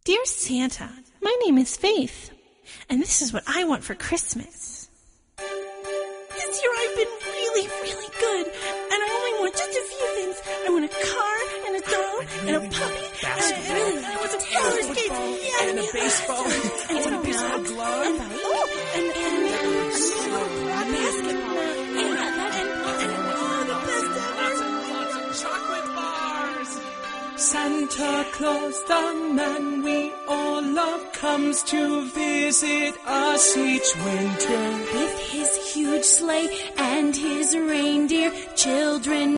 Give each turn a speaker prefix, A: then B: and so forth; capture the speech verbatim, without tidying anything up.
A: Dear Santa, my name is Faith, and this is what I want for Christmas. This year I've been really, really good, and I only want just a few things. I want a car, and a dog, and a puppy, and I really I want some roller skates, yeah,
B: and a baseball,
A: and,
B: and a baseball glove,
A: and, oh, and, and, and, and a basketball, and, and, and, and, oh, the best ever.
B: Lots of chocolate bars. Santa Claus, the man we all love, comes to visit us each winter.
C: With his huge sleigh and his reindeer, children